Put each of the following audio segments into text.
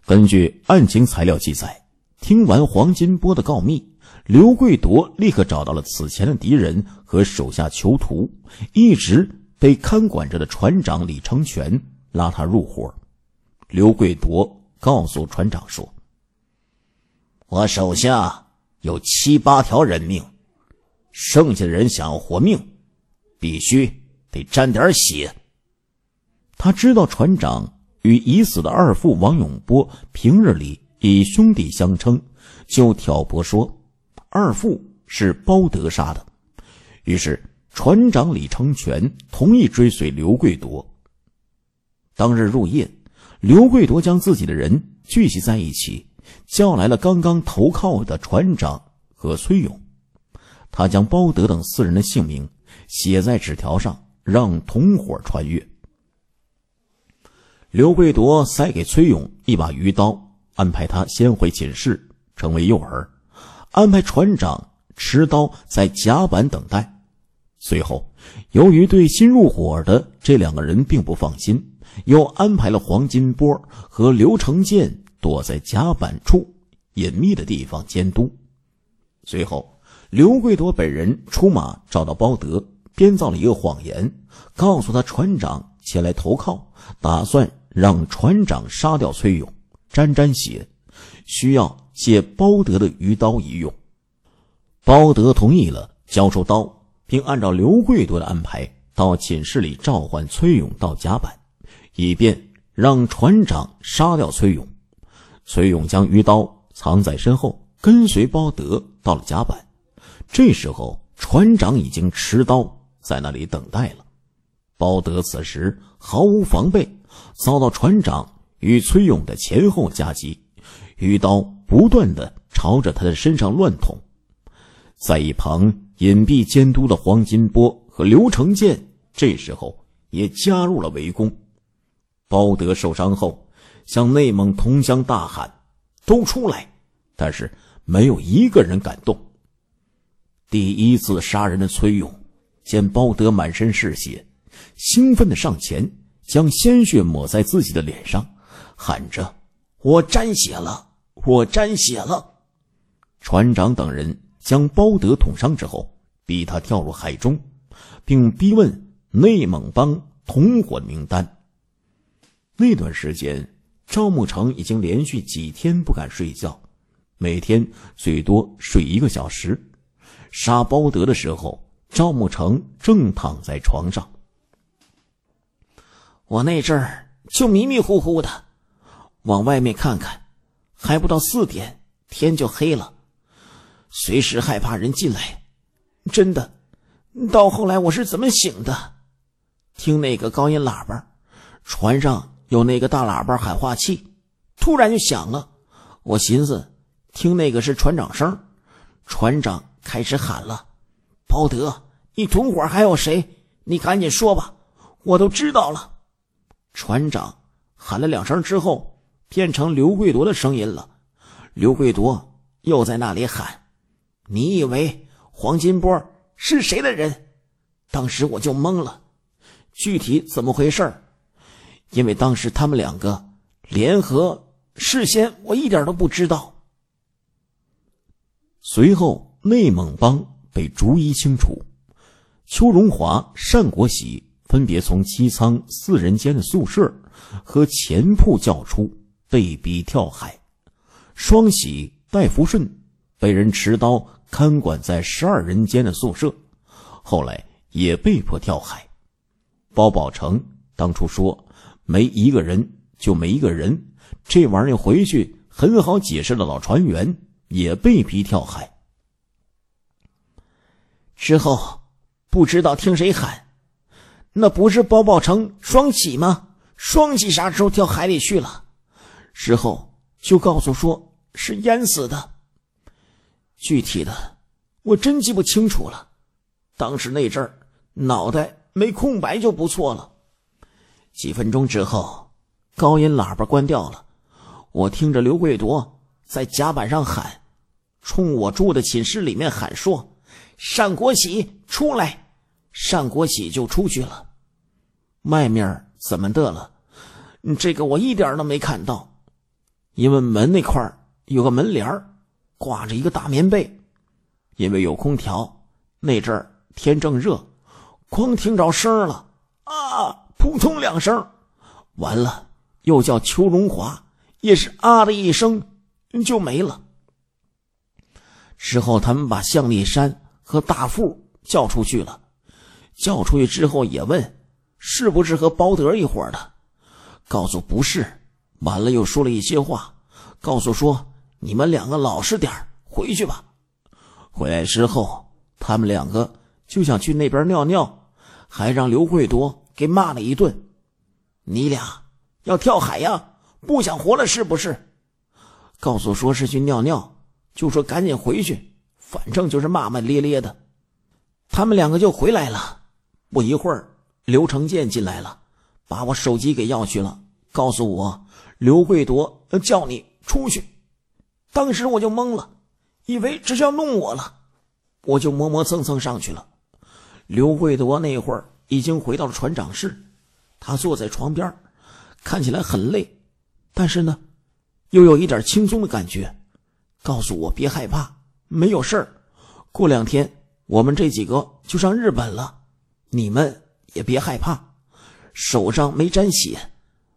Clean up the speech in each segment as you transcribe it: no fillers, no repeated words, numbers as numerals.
根据案情材料记载，听完黄金波的告密，刘贵铎立刻找到了此前的敌人和手下囚徒，一直被看管着的船长李成全拉他入伙。刘贵铎告诉船长说：我手下有7、8条人命，剩下的人想要活命，必须得沾点血。他知道船长与已死的二副王永波平日里以兄弟相称，就挑拨说二副是包德杀的。于是船长李成全同意追随刘贵铎。当日入夜，刘贵铎将自己的人聚集在一起，叫来了刚刚投靠的船长和崔勇。他将包德等4人的姓名写在纸条上，让同伙穿越。刘贵铎塞给崔勇一把鱼刀，安排他先回寝室成为诱饵，安排船长持刀在甲板等待。随后由于对新入伙的这2个人并不放心，又安排了黄金波和刘成建躲在甲板处隐秘的地方监督。随后刘贵铎本人出马找到包德，编造了一个谎言，告诉他船长前来投靠，打算让船长杀掉崔勇，沾血，需要借包德的鱼刀一用。包德同意了，交出刀，并按照刘贵铎的安排到寝室里召唤崔勇到甲板，以便让船长杀掉崔勇。崔勇将鱼刀藏在身后，跟随包德到了甲板。这时候船长已经持刀在那里等待了。包德此时毫无防备，遭到船长与崔勇的前后夹击，鱼刀不断地朝着他的身上乱捅。在一旁隐蔽监督的黄金波和刘成建这时候也加入了围攻。包德受伤后向内蒙同乡大喊：都出来！但是没有一个人敢动。第一次杀人的崔勇见包德满身是血，兴奋地上前将鲜血抹在自己的脸上，喊着：我沾血了，我沾血了！船长等人将包德捅伤之后，逼他跳入海中，并逼问内蒙帮同伙的名单。那段时间赵慕成已经连续几天不敢睡觉，每天最多睡1个小时。杀包德的时候，赵慕成正躺在床上。我那阵儿就迷迷糊糊的往外面看看，还不到4点天就黑了，随时害怕人进来。真的，到后来我是怎么醒的？听那个高音喇叭，船上有那个大喇叭喊话器，突然就响了。我寻思听那个是船长声，船长开始喊了：包德，你同伙还有谁？你赶紧说吧，我都知道了。船长喊了2声之后，变成刘贵铎的声音了。刘贵铎又在那里喊：你以为黄金波是谁的人？当时我就懵了，具体怎么回事？因为当时他们2个联合，事先我一点都不知道。随后内蒙帮被逐一清除，邱荣华、单国喜分别从机舱4人间的宿舍和前铺叫出，被逼跳海。双喜、戴福顺被人持刀看管在12人间的宿舍，后来也被迫跳海。包宝成当初说没一个人就没一个人，这玩意儿回去很好解释的老船员也被逼跳海。之后不知道听谁喊，那不是包宝成、双喜吗？双喜啥时候跳海里去了？之后就告诉说是淹死的。具体的我真记不清楚了，当时那阵儿脑袋没空白就不错了。几分钟之后，高音喇叭关掉了，我听着刘贵铎在甲板上喊，冲我住的寝室里面喊说：单国喜出来！单国喜就出去了。外面怎么的了？这个我一点都没看到。 因为门那块有个门帘挂着一个大棉被，因为有空调，那阵儿天正热，光听着声了啊，扑通2声，完了又叫邱荣华，也是啊的一声就没了。之后他们把向立山和大富叫出去了，叫出去之后也问是不是和包德一伙的，告诉不是，完了又说了一些话，告诉说你们2个老实点回去吧。回来之后他们2个就想去那边尿尿，还让刘贵夺给骂了一顿，你俩要跳海呀，不想活了是不是？告诉说是去尿尿，就说赶紧回去，反正就是骂骂咧咧的。他们2个就回来了，不一会儿刘成建进来了，把我手机给要去了，告诉我刘贵夺叫你出去。当时我就懵了，以为这是要弄我了，我就磨磨蹭蹭上去了。刘贵夺那会儿已经回到了船长室，他坐在床边，看起来很累，但是呢又有一点轻松的感觉，告诉我别害怕，没有事儿，过2天我们这几个就上日本了，你们也别害怕，手上没沾血，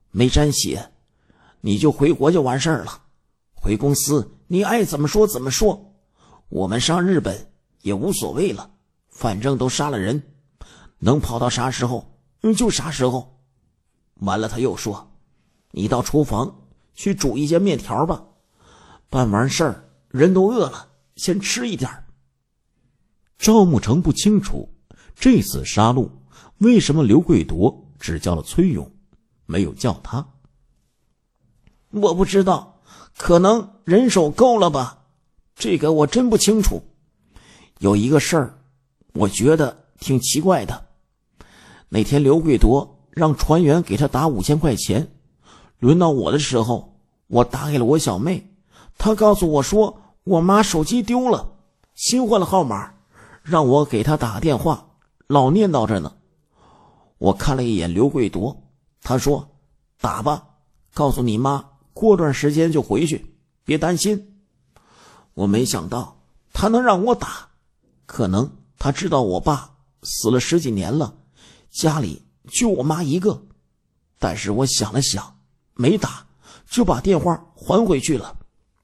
你就回国就完事儿了，回公司你爱怎么说怎么说，我们上日本也无所谓了，反正都杀了人，能跑到啥时候就啥时候。完了他又说你到厨房去煮一些面条吧，办完事儿人都饿了，先吃一点。赵慕成不清楚这次杀戮为什么刘贵夺只叫了崔勇，没有叫他。我不知道，可能人手够了吧，这个我真不清楚。有一个事儿我觉得挺奇怪的，那天刘贵夺让船员给他打5000块钱，轮到我的时候，我打给了我小妹，她告诉我说我妈手机丢了，新换了号码，让我给她打个电话，老念叨着呢。我看了一眼刘贵夺，他说打吧，告诉你妈过段时间就回去，别担心。我没想到他能让我打，可能他知道我爸死了10几年了，家里就我妈一个，但是我想了想没打，就把电话还回去了。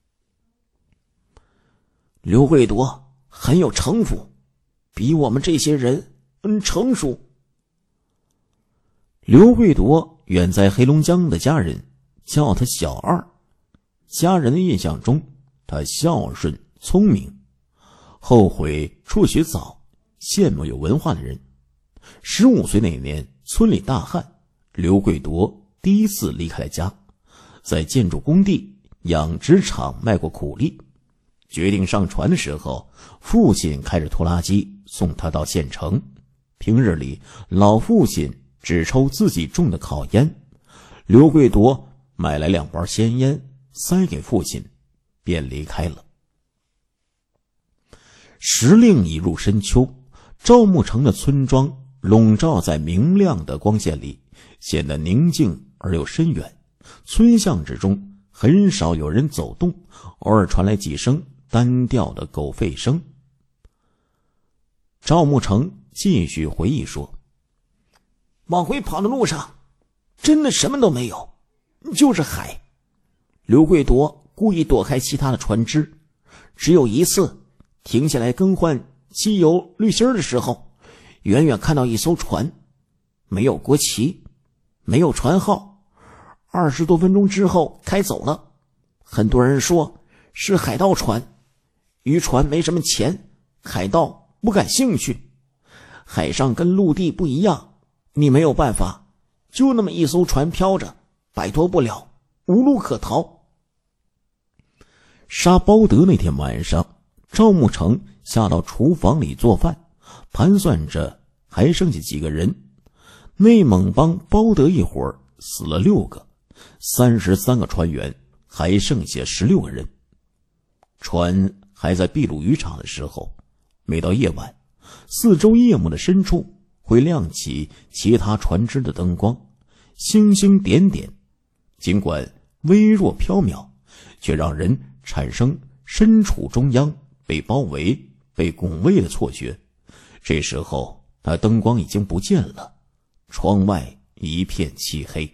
刘贵夺很有城府，比我们这些人成熟。刘贵夺远在黑龙江的家人叫他小二，家人的印象中他孝顺聪明，后悔辍学早，羡慕有文化的人。15岁那年村里大旱，刘贵夺第一次离开了家，在建筑工地养殖场卖过苦力，决定上船的时候，父亲开着拖拉机送他到县城。平日里老父亲只抽自己种的烤烟，刘贵夺买来2包鲜烟塞给父亲，便离开了。时令已入深秋，赵慕成的村庄笼罩在明亮的光线里，显得宁静而又深远。村巷之中很少有人走动，偶尔传来几声单调的狗吠声。赵慕成继续回忆说，往回跑的路上真的什么都没有，就是海。刘贵夺故意躲开其他的船只，只有一次停下来更换机油滤芯的时候，远远看到一艘船，没有国旗，没有船号，20多分钟之后开走了。很多人说是海盗船，渔船没什么钱，海盗不感兴趣。海上跟陆地不一样，你没有办法，就那么一艘船飘着，摆脱不了，无路可逃。杀包德那天晚上，赵慕成下到厨房里做饭，盘算着还剩下几个人。内蒙帮包德一伙死了6个，33个船员，还剩下16个人。船还在秘鲁渔场的时候，每到夜晚，四周夜幕的深处会亮起其他船只的灯光，星星点点，尽管微弱缥缈， 却让人产生身处中央、被包围、被拱卫的错觉。这时候那灯光已经不见了，窗外一片漆黑。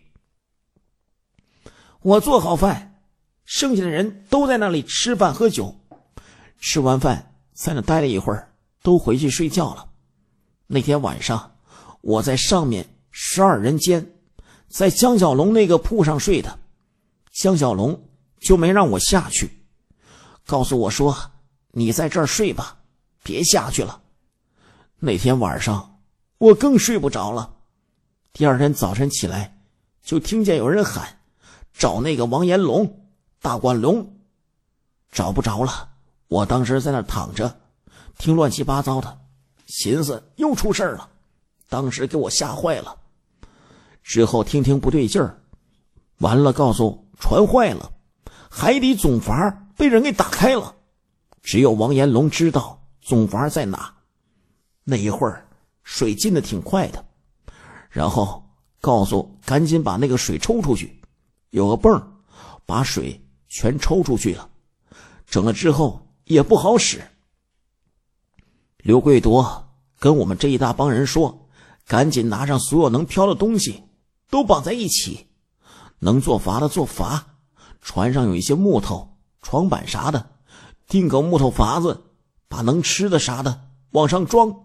我做好饭，剩下的人都在那里吃饭喝酒，吃完饭在那待了一会儿，都回去睡觉了。那天晚上我在上面12人间，在江小龙那个铺上睡的，江小龙就没让我下去，告诉我说你在这儿睡吧，别下去了。那天晚上我更睡不着了，第二天早晨起来就听见有人喊找那个王延龙、大管龙，找不着了。我当时在那躺着听乱七八糟的，寻思又出事了，当时给我吓坏了。之后听不对劲儿，完了告诉船坏了，海底总阀被人给打开了，只有王延龙知道总阀在哪。那一会儿水进得挺快的，然后告诉赶紧把那个水抽出去，有个泵把水全抽出去了，整了之后也不好使。刘贵铎跟我们这一大帮人说，赶紧拿上所有能漂的东西都绑在一起，能做筏的做筏，船上有一些木头床板啥的，订个木头筏子，把能吃的啥的往上装。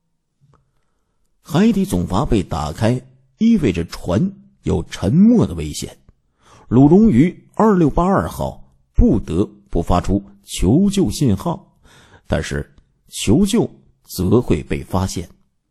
海底总阀被打开，意味着船有沉没的危险。鲁荣于2682号不得不发出求救信号，但是求救则会被发现。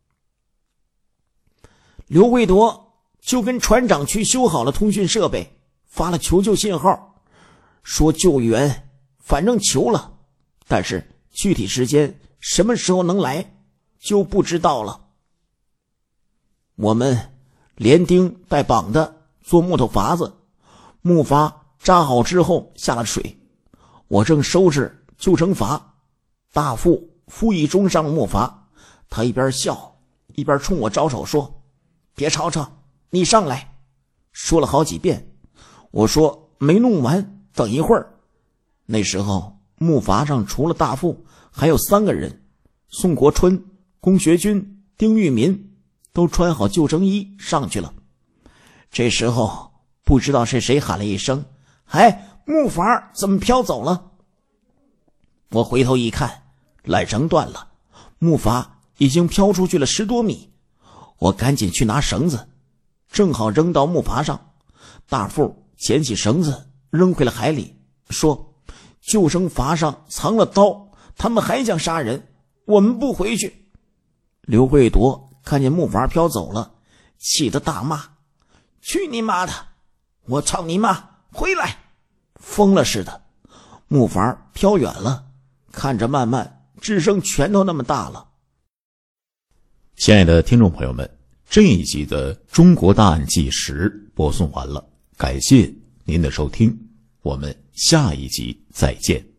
刘贵铎就跟船长去修好了通讯设备，发了求救信号，说救援反正求了，但是具体时间什么时候能来就不知道了。我们连钉带绑的做木头筏子，木筏扎好之后下了水，我正收拾救生筏，大副傅义忠上了木筏，他一边笑一边冲我招手说，别吵吵，你上来。说了好几遍，我说没弄完，等一会儿。那时候木筏上除了大副还有3个人，宋国春、龚学军、丁玉民都穿好救生衣上去了。这时候不知道是谁喊了一声，木筏怎么飘走了？我回头一看，缆绳断了，木筏已经飘出去了10多米。我赶紧去拿绳子，正好扔到木筏上，大副捡起绳子扔回了海里，说救生筏上藏了刀，他们还想杀人，我们不回去。刘贵铎看见木筏飘走了，气得大骂，去你妈的，我操你妈，回来！疯了似的。木筏飘远了，看着慢慢只剩拳头那么大了。 亲爱的听众朋友们，这一集的《中国大案纪实》播送完了，感谢您的收听，我们下一集再见。